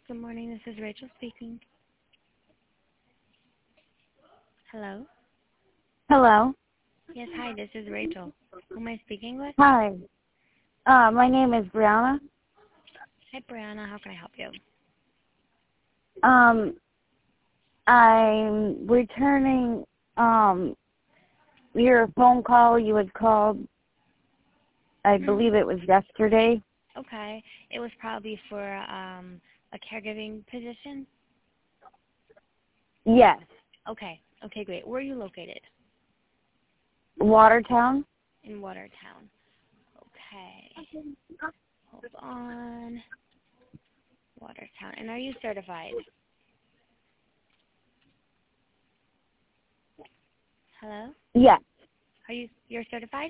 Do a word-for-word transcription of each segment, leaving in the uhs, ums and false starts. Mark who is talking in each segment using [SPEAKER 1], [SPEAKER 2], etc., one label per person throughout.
[SPEAKER 1] Good morning, this is Rachel speaking. Hello?
[SPEAKER 2] Hello.
[SPEAKER 1] Yes, hi, this is Rachel. Who am I speaking with?
[SPEAKER 2] Hi. Uh, my name is Brianna.
[SPEAKER 1] Hi, Brianna, how can I help you?
[SPEAKER 2] Um, I'm returning um your phone call you had called. I
[SPEAKER 1] Mm,
[SPEAKER 2] believe it was yesterday.
[SPEAKER 1] okay, it was probably for um, a caregiving position?
[SPEAKER 2] Yes.
[SPEAKER 1] Okay, okay, great. Where are you located?
[SPEAKER 2] Watertown.
[SPEAKER 1] In Watertown. Okay, hold on. Watertown. And are you certified? Hello?
[SPEAKER 2] Yes.
[SPEAKER 1] Are you, you're certified?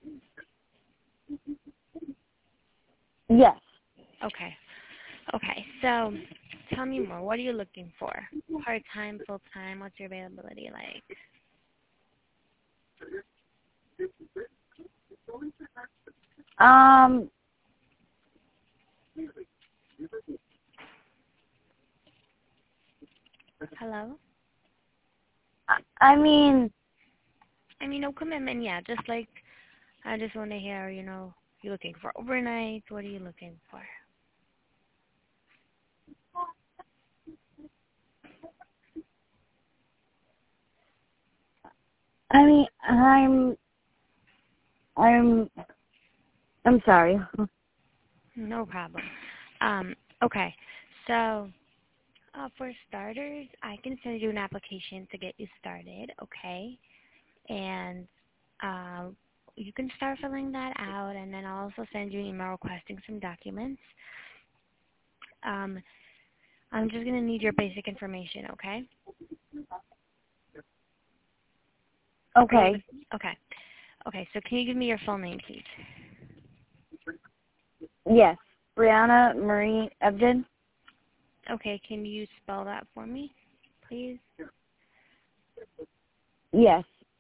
[SPEAKER 2] Yes.
[SPEAKER 1] Okay. Okay, so tell me more. What are you looking for? Part-time, full-time? What's your availability like?
[SPEAKER 2] Um,
[SPEAKER 1] Hello?
[SPEAKER 2] I I mean,
[SPEAKER 1] I mean, no commitment, yeah. Just like, I just want to hear, you know, you looking for overnight? What are you looking for?
[SPEAKER 2] I mean, I'm, I'm, I'm sorry.
[SPEAKER 1] No problem. Um, okay, so uh, for starters, I can send you an application to get you started, okay? And uh, you can start filling that out, and then I'll also send you an email requesting some documents. Um, I'm just going to need your basic information, okay? Are you
[SPEAKER 2] Okay.
[SPEAKER 1] with me? Okay. Okay, so can you give me your full name, please?
[SPEAKER 2] Yes. Brianna Marie Ebden.
[SPEAKER 1] Okay, can you spell that for me, please?
[SPEAKER 2] Yes.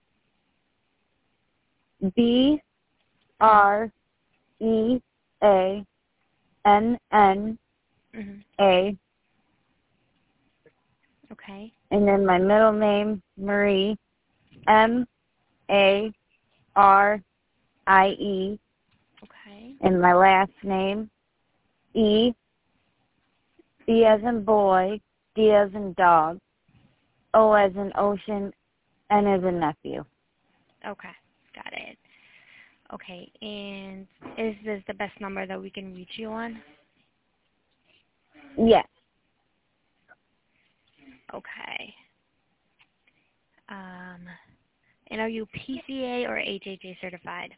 [SPEAKER 2] B R E A N N
[SPEAKER 1] Mm-hmm.
[SPEAKER 2] A,
[SPEAKER 1] Okay.
[SPEAKER 2] and then my middle name, Marie, M A R I E,
[SPEAKER 1] Okay.
[SPEAKER 2] and my last name, E, B as in boy, D as in dog, O as in ocean, N as in nephew.
[SPEAKER 1] Okay. Got it. Okay, and is this the best number that we can reach you on?
[SPEAKER 2] Yes.
[SPEAKER 1] Okay. Um, and are you P C A or H H A certified?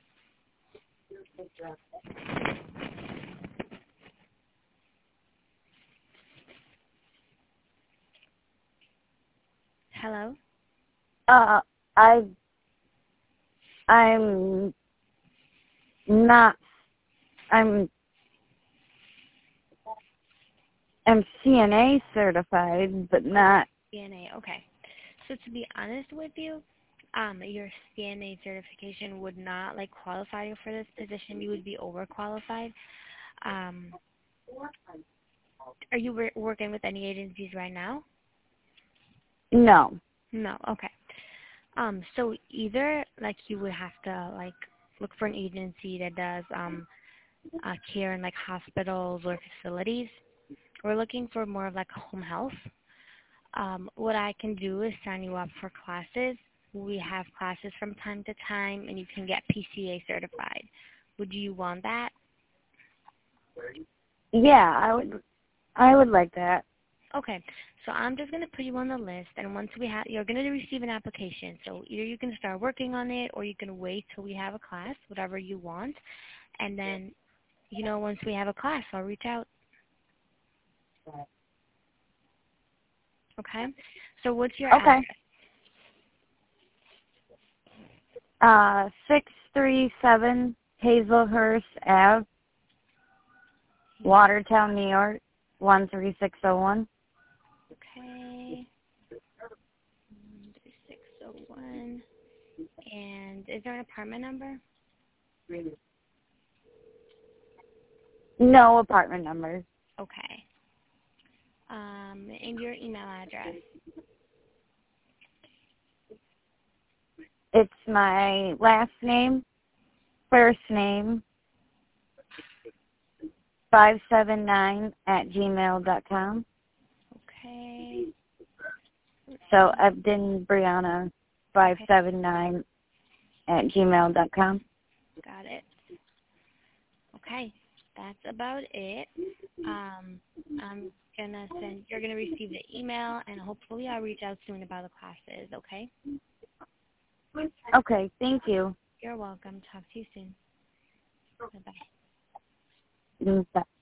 [SPEAKER 1] Hello?
[SPEAKER 2] Uh, I, I'm not, I'm, I'm C N A certified, but
[SPEAKER 1] Okay.
[SPEAKER 2] not,
[SPEAKER 1] C N A. Okay. So to be honest with you, um, your C N A certification would not like qualify you for this position. You would be overqualified. Um, are you wor- working with any agencies right now?
[SPEAKER 2] no.
[SPEAKER 1] No. Okay. Um, so either like you would have to like look for an agency that does um uh, care in like hospitals or facilities. We're looking for more of like home health. Um, what I can do is sign you up for classes. We have classes from time to time, and you can get P C A certified. Would you want that?
[SPEAKER 2] Yeah, I would, I would like that.
[SPEAKER 1] Okay, so I'm just going to put you on the list, and once we have, you're going to receive an application. So either you can start working on it, or you can wait till we have a class, whatever you want, and then, you know, once we have a class, I'll reach out. Okay. So what's your
[SPEAKER 2] Okay.
[SPEAKER 1] address?
[SPEAKER 2] Uh, six three seven Hazelhurst Ave, Watertown, New York, one three six zero one.
[SPEAKER 1] Okay. six oh one. And is there an apartment number?
[SPEAKER 2] No apartment numbers.
[SPEAKER 1] Okay. Um, and your email address.
[SPEAKER 2] It's my last name, first name, five seven nine at gmail dot com.
[SPEAKER 1] Okay.
[SPEAKER 2] So Ebden Brianna, five seven nine at gmail dot com.
[SPEAKER 1] Got it. Okay. That's about it. Um, I'm gonna send. You're gonna receive the email, and hopefully I'll reach out soon about the classes. Okay.
[SPEAKER 2] Okay, thank you.
[SPEAKER 1] You're welcome. Talk to you soon. Bye bye.
[SPEAKER 2] Mm, bye.